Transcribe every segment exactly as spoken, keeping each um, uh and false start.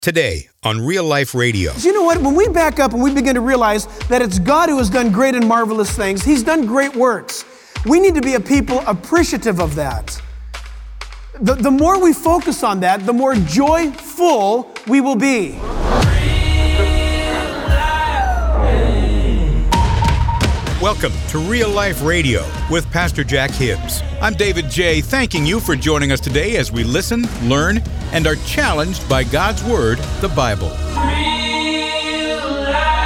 Today on Real Life Radio. You know what? When we back up and we begin to realize that it's God who has done great and marvelous things, He's done great works, we need to be a people appreciative of that. The, the more we focus on that, the more joyful we will be. Welcome to Real Life Radio with Pastor Jack Hibbs. I'm David J., thanking you for joining us today as we listen, learn, and are challenged by God's Word, the Bible. Real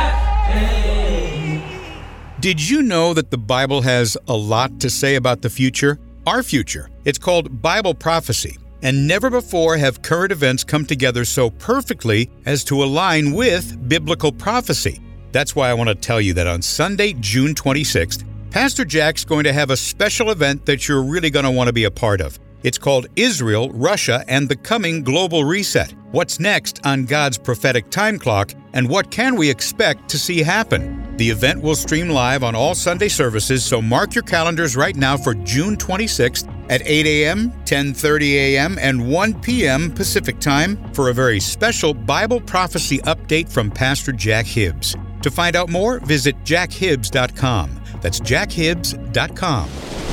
life. Did you know that the Bible has a lot to say about the future? Our future. It's called Bible prophecy, and never before have current events come together so perfectly as to align with biblical prophecy. That's why I want to tell you that on Sunday, June twenty-sixth, Pastor Jack's going to have a special event that you're really going to want to be a part of. It's called Israel, Russia, and the Coming Global Reset. What's next on God's prophetic time clock, and what can we expect to see happen? The event will stream live on all Sunday services, so mark your calendars right now for June twenty-sixth at eight a.m., ten thirty a.m., and one p.m. Pacific Time for a very special Bible prophecy update from Pastor Jack Hibbs. To find out more, visit jack hibbs dot com. That's jack hibbs dot com.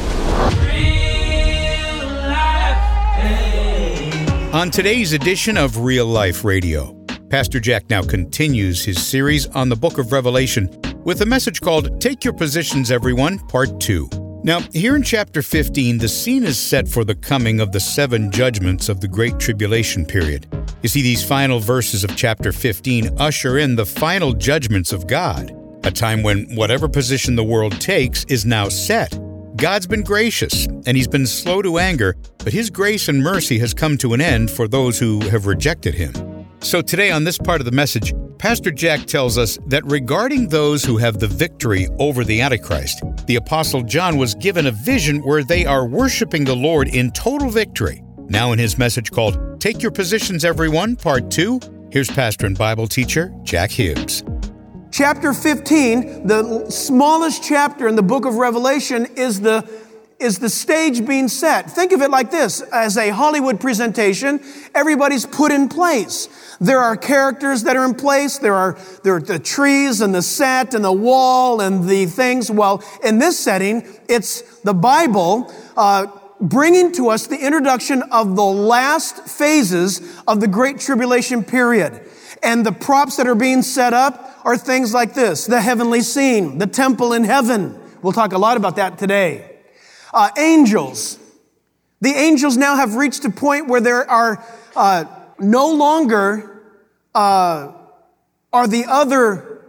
On today's edition of Real Life Radio, Pastor Jack now continues his series on the book of Revelation with a message called Take Your Positions, Everyone, Part two. Now, here in chapter fifteen, the scene is set for the coming of the seven judgments of the Great Tribulation period. You see, these final verses of chapter fifteen usher in the final judgments of God, a time when whatever position the world takes is now set. God's been gracious, and He's been slow to anger, but His grace and mercy has come to an end for those who have rejected Him. So today on this part of the message, Pastor Jack tells us that regarding those who have the victory over the Antichrist, the Apostle John was given a vision where they are worshiping the Lord in total victory. Now in his message called Take Your Positions, Everyone, Part two, here's pastor and Bible teacher Jack Hibbs. Chapter fifteen, the smallest chapter in the book of Revelation, is the, is the stage being set. Think of it like this. As a Hollywood presentation, everybody's put in place. There are characters that are in place. There are, there are the trees and the set and the wall and the things. Well, in this setting, it's the Bible uh, bringing to us the introduction of the last phases of the Great Tribulation period. And the props that are being set up are things like this: the heavenly scene, the temple in heaven. We'll talk a lot about that today. Uh, angels. The angels now have reached a point where there are uh, no longer uh, are the other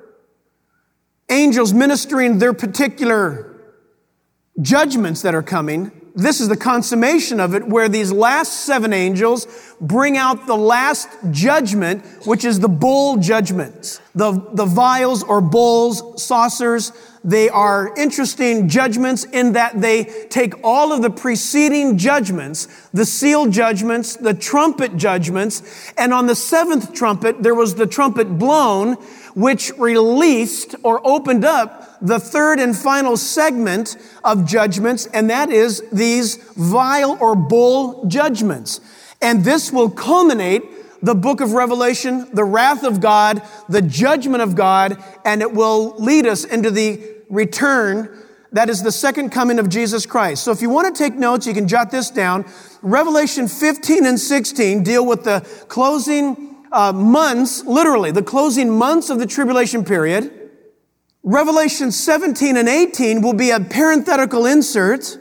angels ministering their particular judgments that are coming. This is the consummation of it, where these last seven angels bring out the last judgment, which is the bowl judgments. The, the vials or bowls, saucers, they are interesting judgments in that they take all of the preceding judgments, the seal judgments, the trumpet judgments, and on the seventh trumpet, there was the trumpet blown, which released or opened up the third and final segment of judgments, and that is these vial or bowl judgments. And this will culminate the book of Revelation, the wrath of God, the judgment of God, and it will lead us into the return, that is the second coming of Jesus Christ. So if you want to take notes, you can jot this down. Revelation fifteen and sixteen deal with the closing uh, months, literally, the closing months of the tribulation period. Revelation seventeen and eighteen will be a parenthetical insert.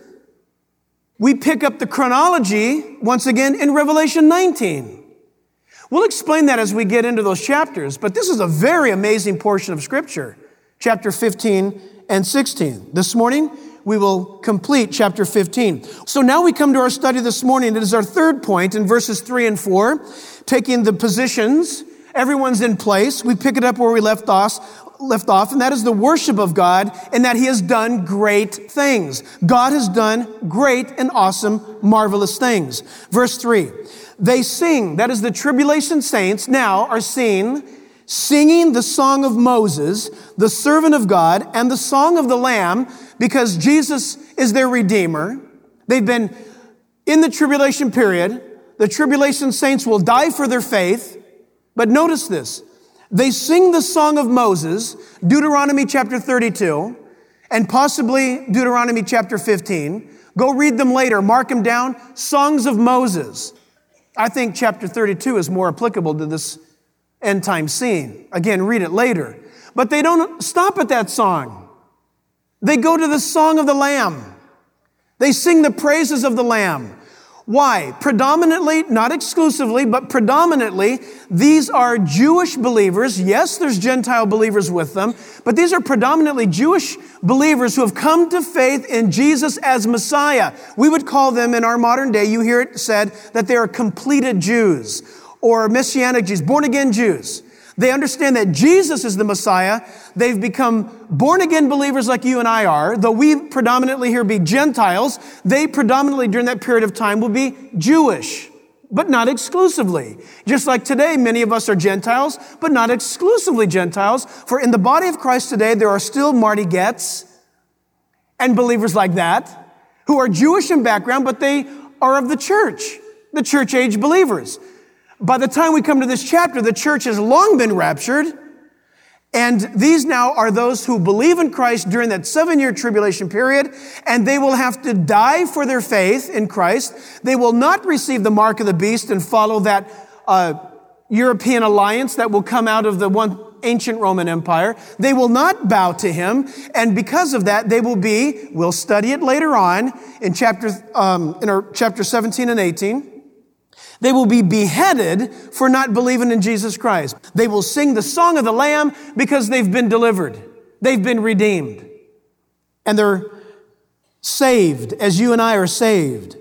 We pick up the chronology, once again, in Revelation nineteen. We'll explain that as we get into those chapters, but this is a very amazing portion of Scripture, chapter fifteen and sixteen. This morning, we will complete chapter fifteen. So now we come to our study this morning. It is our third point in verses three and four, taking the positions. Everyone's in place. We pick it up where we left off. left off, and that is the worship of God, and that He has done great things. God has done great and awesome, marvelous things. Verse three, they sing, that is the tribulation saints now are seen, singing the song of Moses, the servant of God, and the song of the Lamb, because Jesus is their Redeemer. They've been in the tribulation period. The tribulation saints will die for their faith. But notice this. They sing the song of Moses, Deuteronomy chapter thirty-two, and possibly Deuteronomy chapter fifteen. Go read them later, mark them down. Songs of Moses. I think chapter thirty-two is more applicable to this end time scene. Again, read it later. But they don't stop at that song. They go to the song of the Lamb. They sing the praises of the Lamb. Why? Predominantly, not exclusively, but predominantly, these are Jewish believers. Yes, there's Gentile believers with them, but these are predominantly Jewish believers who have come to faith in Jesus as Messiah. We would call them in our modern day, you hear it said, that they are completed Jews or Messianic Jews, born-again Jews. They understand that Jesus is the Messiah. They've become born-again believers like you and I are. Though we predominantly here be Gentiles, they predominantly during that period of time will be Jewish, but not exclusively. Just like today, many of us are Gentiles, but not exclusively Gentiles. For in the body of Christ today, there are still Marty Getz and believers like that who are Jewish in background, but they are of the church, the church-age believers. By the time we come to this chapter, the church has long been raptured, and these now are those who believe in Christ during that seven-year tribulation period, and they will have to die for their faith in Christ. They will not receive the mark of the beast and follow that uh, European alliance that will come out of the one ancient Roman Empire. They will not bow to him, and because of that, they will be, we'll study it later on in chapter, um, in our chapter seventeen and eighteen, they will be beheaded for not believing in Jesus Christ. They will sing the song of the Lamb because they've been delivered. They've been redeemed. And they're saved as you and I are saved.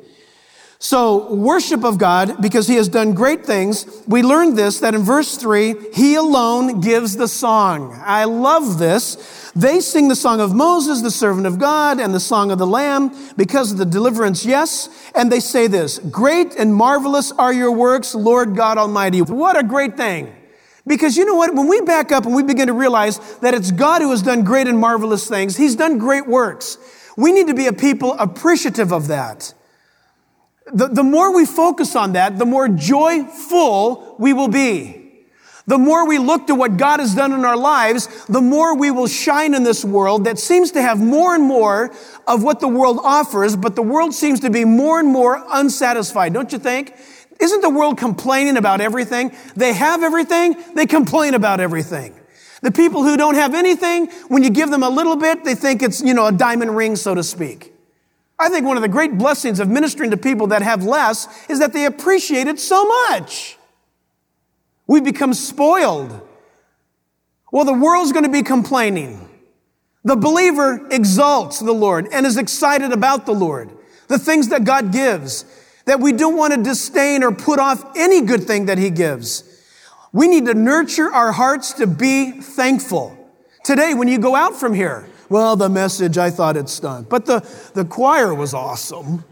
So worship of God, because he has done great things. We learned this, that in verse three, he alone gives the song. I love this. They sing the song of Moses, the servant of God, and the song of the Lamb because of the deliverance, yes. And they say this, great and marvelous are your works, Lord God Almighty. What a great thing. Because you know what? When we back up and we begin to realize that it's God who has done great and marvelous things, he's done great works. We need to be a people appreciative of that. The, the more we focus on that, the more joyful we will be. The more we look to what God has done in our lives, the more we will shine in this world that seems to have more and more of what the world offers, but the world seems to be more and more unsatisfied, don't you think? Isn't the world complaining about everything? They have everything, they complain about everything. The people who don't have anything, when you give them a little bit, they think it's, you know, a diamond ring, so to speak. I think one of the great blessings of ministering to people that have less is that they appreciate it so much. We become spoiled. Well, the world's going to be complaining. The believer exalts the Lord and is excited about the Lord, the things that God gives, that we don't want to disdain or put off any good thing that he gives. We need to nurture our hearts to be thankful. Today, when you go out from here, well, the message, I thought it stunk, but the, the choir was awesome.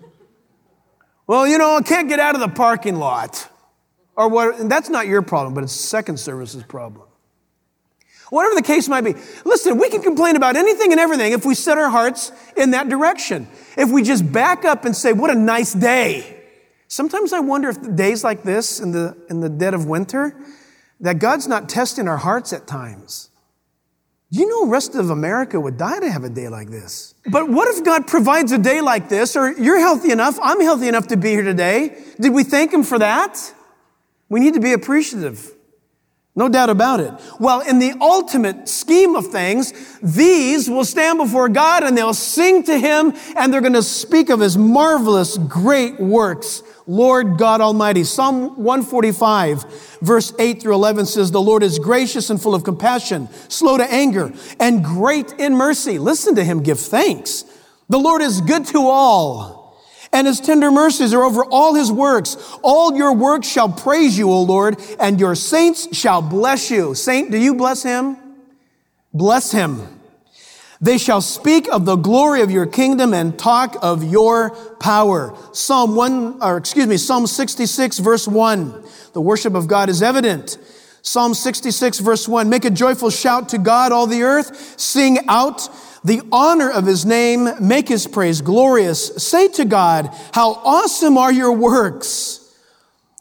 Well, you know, I can't get out of the parking lot. Or what, and that's not your problem, but it's second service's problem. Whatever the case might be. Listen, we can complain about anything and everything if we set our hearts in that direction. If we just back up and say, what a nice day. Sometimes I wonder if days like this in the, in the dead of winter, that God's not testing our hearts at times. Do you know the rest of America would die to have a day like this? But what if God provides a day like this, or you're healthy enough, I'm healthy enough to be here today. Did we thank him for that? We need to be appreciative. No doubt about it. Well, in the ultimate scheme of things, these will stand before God and they'll sing to him and they're going to speak of his marvelous, great works. Lord God Almighty. Psalm one forty-five, verse eight through eleven says, the Lord is gracious and full of compassion, slow to anger, and great in mercy. Listen to him give thanks. The Lord is good to all, and his tender mercies are over all his works. All your works shall praise you, O Lord, and your saints shall bless you. Saint, do you bless him? Bless him. They shall speak of the glory of your kingdom and talk of your power. Psalm one, or excuse me, Psalm sixty-six, verse one. The worship of God is evident. Psalm sixty-six, verse one. Make a joyful shout to God, all the earth. Sing out the honor of his name. Make his praise glorious. Say to God, how awesome are your works.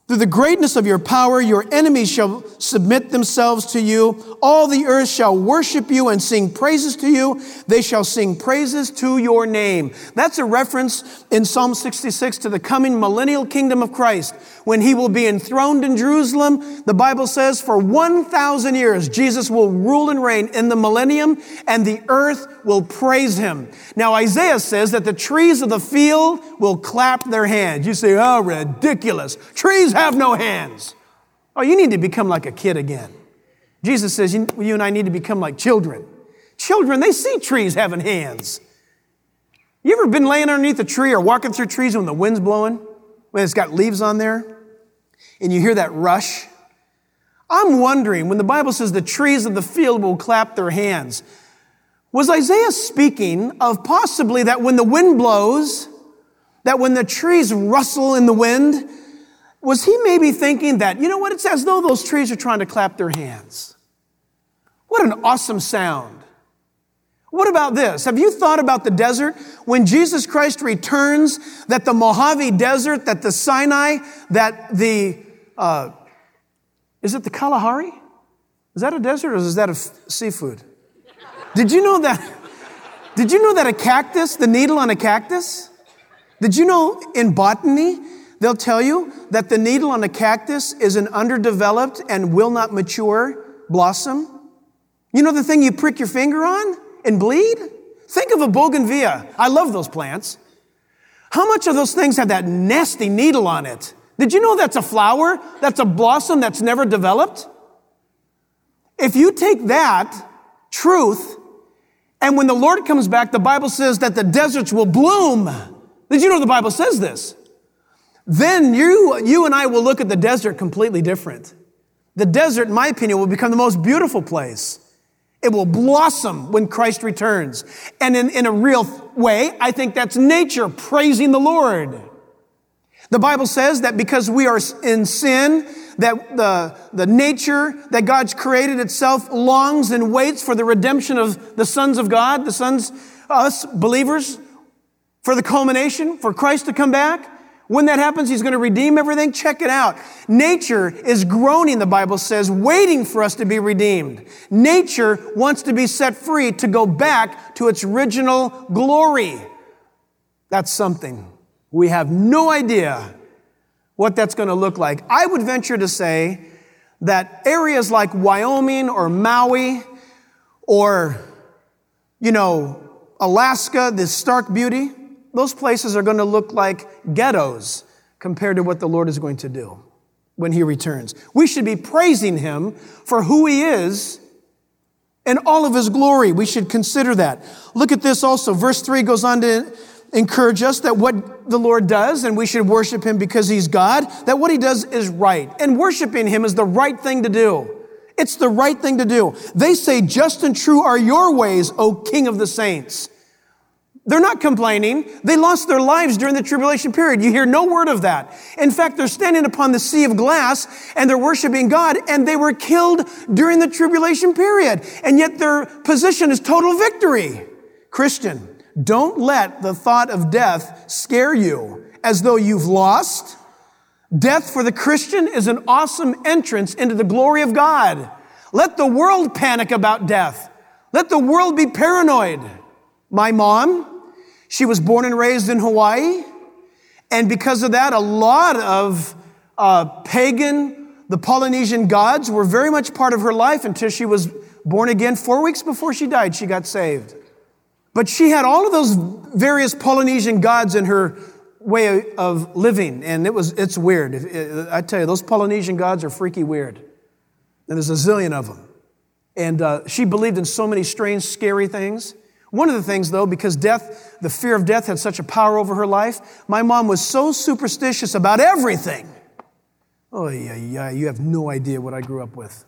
Through the greatness of your power, your enemies shall submit themselves to you. All the earth shall worship you and sing praises to you. They shall sing praises to your name. That's a reference in Psalm sixty-six to the coming millennial kingdom of Christ. When he will be enthroned in Jerusalem, the Bible says for one thousand years, Jesus will rule and reign in the millennium, and the earth will praise him. Now, Isaiah says that the trees of the field will clap their hands. You say, oh, ridiculous. Trees have no hands. Oh, you need to become like a kid again. Jesus says you, you and I need to become like children. Children, they see trees having hands. You ever been laying underneath a tree or walking through trees when the wind's blowing, when it's got leaves on there, and you hear that rush? I'm wondering, when the Bible says the trees of the field will clap their hands, was Isaiah speaking of possibly that when the wind blows, that when the trees rustle in the wind, was he maybe thinking that, you know what, it's as though those trees are trying to clap their hands? What an awesome sound. What about this? Have you thought about the desert? When Jesus Christ returns, that the Mojave Desert, that the Sinai, that the, uh, is it the Kalahari? Is that a desert or is that a f- seafood? Did you know that, did you know that a cactus, the needle on a cactus? Did you know in botany, they'll tell you that the needle on a cactus is an underdeveloped and will not mature blossom? You know the thing you prick your finger on and bleed? Think of a bougainvillea. I love those plants. How much of those things have that nasty needle on it? Did you know that's a flower? That's a blossom that's never developed? If you take that truth, and when the Lord comes back, the Bible says that the deserts will bloom. Did you know the Bible says this? Then you, you and I will look at the desert completely different. The desert, in my opinion, will become the most beautiful place. It will blossom when Christ returns. And in, in a real way, I think that's nature praising the Lord. The Bible says that because we are in sin, that the, the nature that God's created itself longs and waits for the redemption of the sons of God, the sons, us believers, for the culmination, for Christ to come back. When that happens, he's going to redeem everything. Check it out. Nature is groaning, the Bible says, waiting for us to be redeemed. Nature wants to be set free to go back to its original glory. That's something. We have no idea what that's going to look like. I would venture to say that areas like Wyoming or Maui or, you know, Alaska, this stark beauty, those places are going to look like ghettos compared to what the Lord is going to do when he returns. We should be praising him for who he is and all of his glory. We should consider that. Look at this also. Verse three goes on to encourage us that what the Lord does, and we should worship him because he's God, that what he does is right. And worshiping him is the right thing to do. It's the right thing to do. They say, just and true are your ways, O King of the saints. They're not complaining. They lost their lives during the tribulation period. You hear no word of that. In fact, they're standing upon the sea of glass and they're worshiping God, and they were killed during the tribulation period. And yet their position is total victory. Christian, don't let the thought of death scare you as though you've lost. Death for the Christian is an awesome entrance into the glory of God. Let the world panic about death. Let the world be paranoid. My mom, she was born and raised in Hawaii, and because of that, a lot of uh, pagan, the Polynesian gods were very much part of her life until she was born again. Four weeks before she died, she got saved. But she had all of those various Polynesian gods in her way of living, and it was it's weird. I tell you, those Polynesian gods are freaky weird. And there's a zillion of them. And uh, she believed in so many strange, scary things. One of the things, though, because death, the fear of death had such a power over her life, my mom was so superstitious about everything. Oh, yeah, yeah, you have no idea what I grew up with.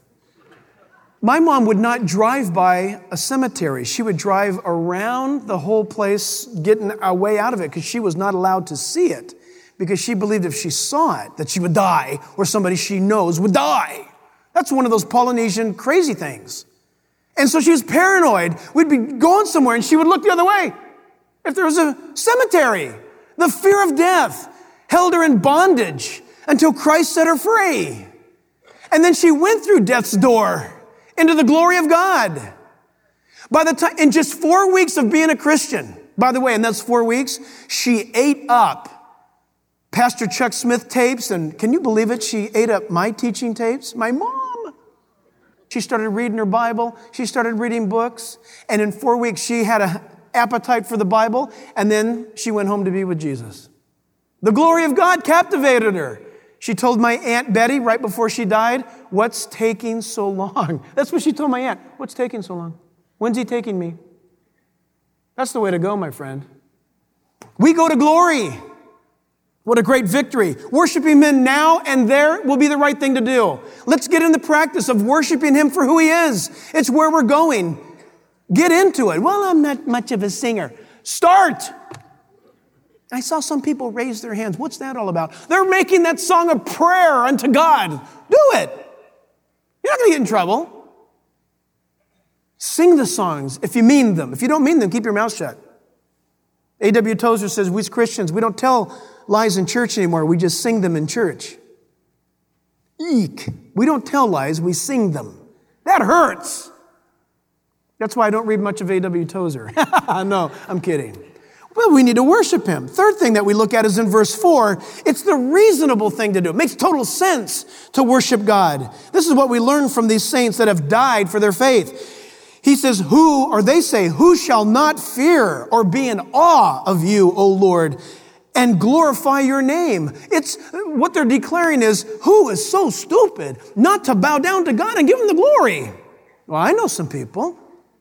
My mom would not drive by a cemetery. She would drive around the whole place, getting our way out of it, because she was not allowed to see it, because she believed if she saw it, that she would die, or somebody she knows would die. That's one of those Polynesian crazy things. And so she was paranoid. We'd be going somewhere and she would look the other way if there was a cemetery. The fear of death held her in bondage until Christ set her free. And then she went through death's door into the glory of God. By the time, in just four weeks of being a Christian, by the way, in those four weeks, she ate up Pastor Chuck Smith tapes, and can you believe it? She ate up my teaching tapes. My mom. She started reading her Bible. She started reading books. And in four weeks, she had an appetite for the Bible, and then she went home to be with Jesus. The glory of God captivated her. She told my Aunt Betty right before she died, "What's taking so long?" That's what she told my aunt. "What's taking so long? When's he taking me?" That's the way to go, my friend. We go to glory. What a great victory. Worshiping Him now and there will be the right thing to do. Let's get in the practice of worshiping Him for who He is. It's where we're going. Get into it. "Well, I'm not much of a singer." Start. I saw some people raise their hands. What's that all about? They're making that song a prayer unto God. Do it. You're not going to get in trouble. Sing the songs if you mean them. If you don't mean them, keep your mouth shut. A W Tozer says, we as Christians, we don't tell lies in church anymore. We just sing them in church. Eek. We don't tell lies, we sing them. That hurts. That's why I don't read much of A W Tozer. No, I'm kidding. Well, we need to worship Him. Third thing that we look at is in verse four. It's the reasonable thing to do. It makes total sense to worship God. This is what we learn from these saints that have died for their faith. He says, who, or they say, who shall not fear or be in awe of you, O Lord, and glorify your name? It's what they're declaring is, who is so stupid not to bow down to God and give Him the glory? Well, I know some people.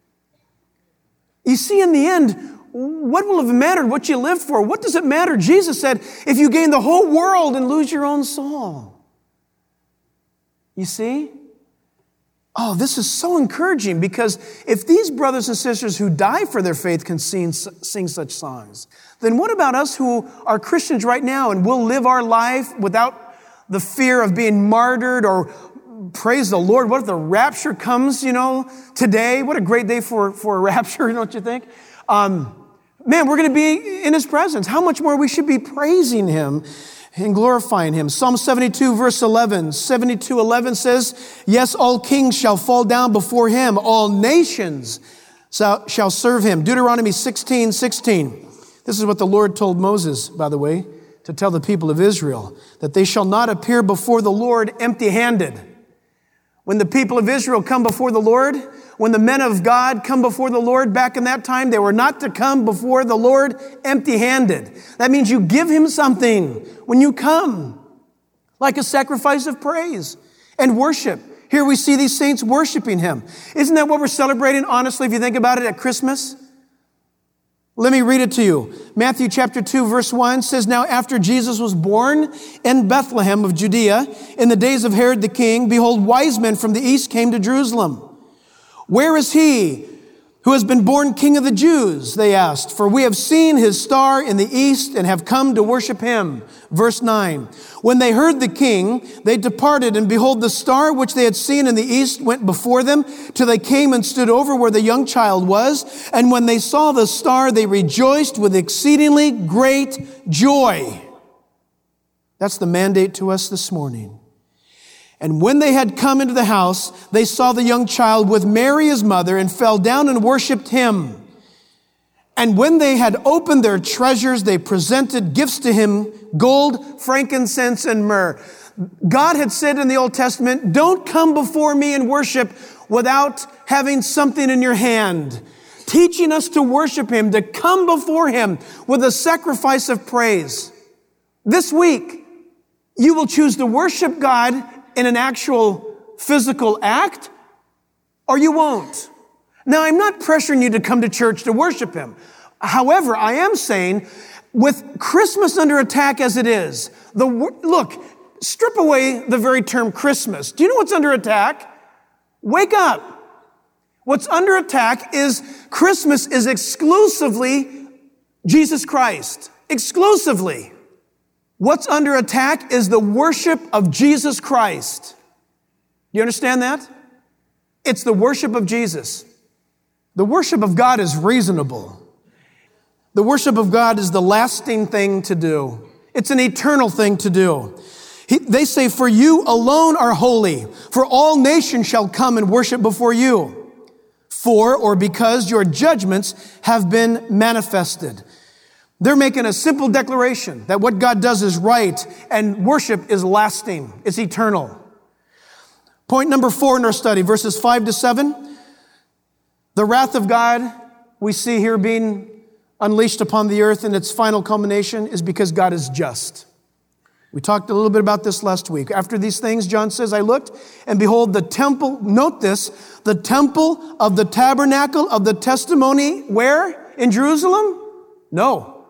You see, in the end, what will have mattered what you lived for? What does it matter? Jesus said, if you gain the whole world and lose your own soul. You see? Oh, this is so encouraging, because if these brothers and sisters who die for their faith can sing, sing such songs, then what about us who are Christians right now and will live our life without the fear of being martyred or, praise the Lord, what if the rapture comes, you know, today? What a great day for, for a rapture, don't you think? Um, man, we're going to be in His presence. How much more we should be praising Him and glorifying Him. Psalm seventy-two, verse eleven. seventy-two, eleven says, yes, all kings shall fall down before Him. All nations shall serve Him. Deuteronomy sixteen, sixteen. This is what the Lord told Moses, by the way, to tell the people of Israel, that they shall not appear before the Lord empty-handed. When the people of Israel come before the Lord, when the men of God come before the Lord back in that time, they were not to come before the Lord empty-handed. That means you give Him something when you come, like a sacrifice of praise and worship. Here we see these saints worshiping Him. Isn't that what we're celebrating, honestly, if you think about it, at Christmas? Let me read it to you. Matthew chapter two, verse one says, now after Jesus was born in Bethlehem of Judea, in the days of Herod the king, behold, wise men from the east came to Jerusalem. Where is He who has been born King of the Jews? They asked. For we have seen His star in the east and have come to worship Him. Verse nine. When they heard the king, they departed, and behold, the star which they had seen in the east went before them, till they came and stood over where the young child was. And when they saw the star, they rejoiced with exceedingly great joy. That's the mandate to us this morning. And when they had come into the house, they saw the young child with Mary his mother, and fell down and worshiped Him. And when they had opened their treasures, they presented gifts to Him, gold, frankincense, and myrrh. God had said in the Old Testament, don't come before me and worship without having something in your hand. Teaching us to worship Him, to come before Him with a sacrifice of praise. This week, you will choose to worship God in an actual physical act, or you won't. Now, I'm not pressuring you to come to church to worship Him. However, I am saying, with Christmas under attack as it is, the look, strip away the very term Christmas. Do you know what's under attack? Wake up. What's under attack is Christmas is exclusively Jesus Christ. Exclusively. What's under attack is the worship of Jesus Christ. You understand that? It's the worship of Jesus. The worship of God is reasonable. The worship of God is the lasting thing to do. It's an eternal thing to do. He, they say, for you alone are holy, for all nations shall come and worship before you. For, or because your judgments have been manifested. They're making a simple declaration that what God does is right and worship is lasting. It's eternal. Point number four in our study, verses five to seven. The wrath of God we see here being unleashed upon the earth in its final culmination is because God is just. We talked a little bit about this last week. After these things, John says, I looked, and behold, the temple, note this, the temple of the tabernacle of the testimony, where? In Jerusalem? No.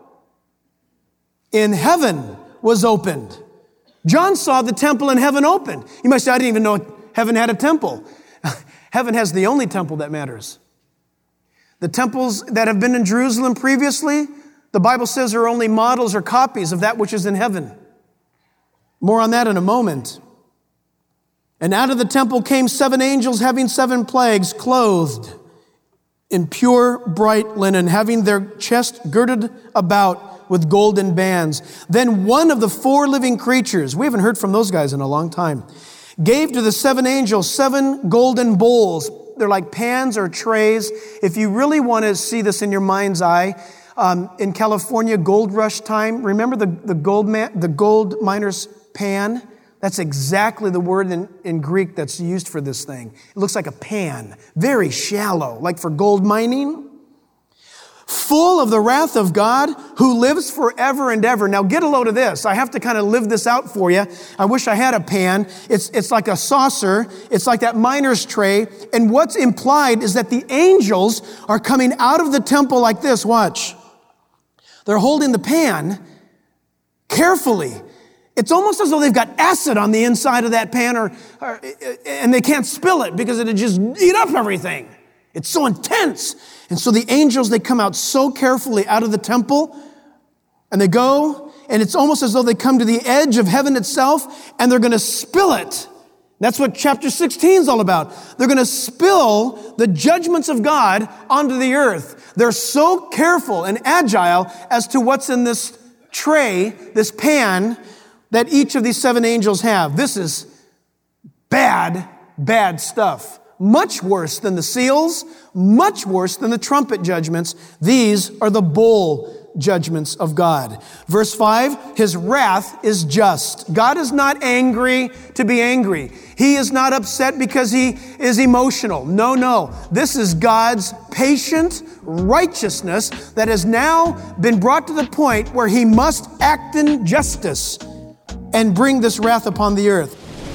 In heaven was opened. John saw the temple in heaven open. You might say, I didn't even know heaven had a temple. Heaven has the only temple that matters. The temples that have been in Jerusalem previously, the Bible says are only models or copies of that which is in heaven. More on that in a moment. And out of the temple came seven angels having seven plagues, clothed in pure bright linen, having their chest girded about with golden bands. Then one of the four living creatures, we haven't heard from those guys in a long time, gave to the seven angels seven golden bowls. They're like pans or trays. If you really want to see this in your mind's eye, um, in California, gold rush time, remember the, the gold man, the gold miner's pan? That's exactly the word in, in Greek that's used for this thing. It looks like a pan, very shallow, like for gold mining. Full of the wrath of God who lives forever and ever. Now get a load of this. I have to kind of live this out for you. I wish I had a pan. It's, it's like a saucer. It's like that miner's tray. And what's implied is that the angels are coming out of the temple like this. Watch. They're holding the pan carefully. It's almost as though they've got acid on the inside of that pan or, or and they can't spill it because it'd just eat up everything. It's so intense. And so the angels, they come out so carefully out of the temple and they go, and it's almost as though they come to the edge of heaven itself and they're going to spill it. That's what chapter sixteen is all about. They're going to spill the judgments of God onto the earth. They're so careful and agile as to what's in this tray, this pan, that each of these seven angels have. This is bad, bad stuff. Much worse than the seals, much worse than the trumpet judgments. These are the bowl judgments of God. Verse five, his wrath is just. God is not angry to be angry. He is not upset because he is emotional. No, no. This is God's patient righteousness that has now been brought to the point where he must act in justice and bring this wrath upon the earth.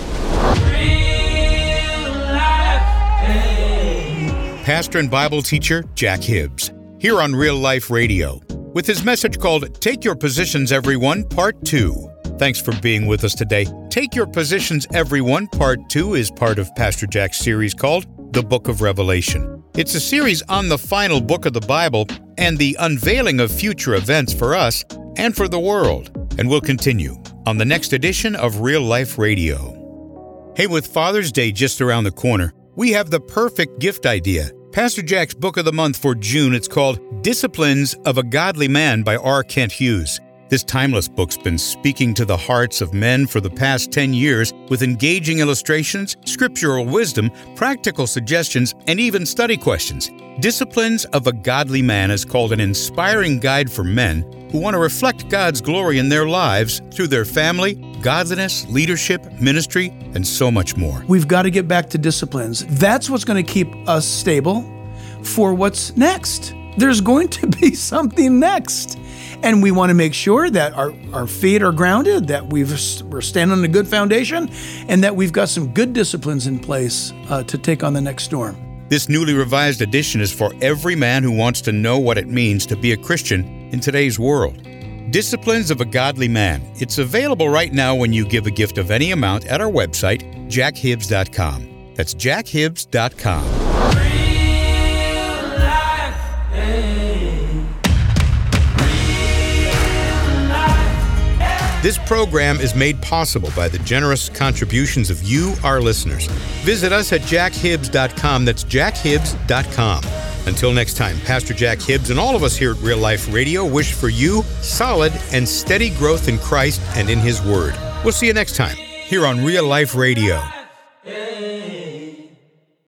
Pastor and Bible teacher Jack Hibbs, here on Real Life Radio, with his message called Take Your Positions, Everyone, Part two. Thanks for being with us today. Take Your Positions, Everyone, Part two is part of Pastor Jack's series called The Book of Revelation. It's a series on the final book of the Bible and the unveiling of future events for us and for the world. And we'll continue on the next edition of Real Life Radio. Hey, with Father's Day just around the corner, we have the perfect gift idea. Pastor Jack's Book of the Month for June, it's called Disciplines of a Godly Man by R. Kent Hughes. This timeless book's been speaking to the hearts of men for the past ten years with engaging illustrations, scriptural wisdom, practical suggestions, and even study questions. Disciplines of a Godly Man is called an inspiring guide for men who want to reflect God's glory in their lives through their family, godliness, leadership, ministry, and so much more. We've got to get back to disciplines. That's what's going to keep us stable for what's next. There's going to be something next. And we want to make sure that our, our feet are grounded, that we've, we're standing on a good foundation, and that we've got some good disciplines in place uh, to take on the next storm. This newly revised edition is for every man who wants to know what it means to be a Christian in today's world. Disciplines of a Godly Man. It's available right now when you give a gift of any amount at our website, jack hibbs dot com. That's jack hibbs dot com. This program is made possible by the generous contributions of you, our listeners. Visit us at jack hibbs dot com. That's jack hibbs dot com. Until next time, Pastor Jack Hibbs and all of us here at Real Life Radio wish for you solid and steady growth in Christ and in His Word. We'll see you next time here on Real Life Radio.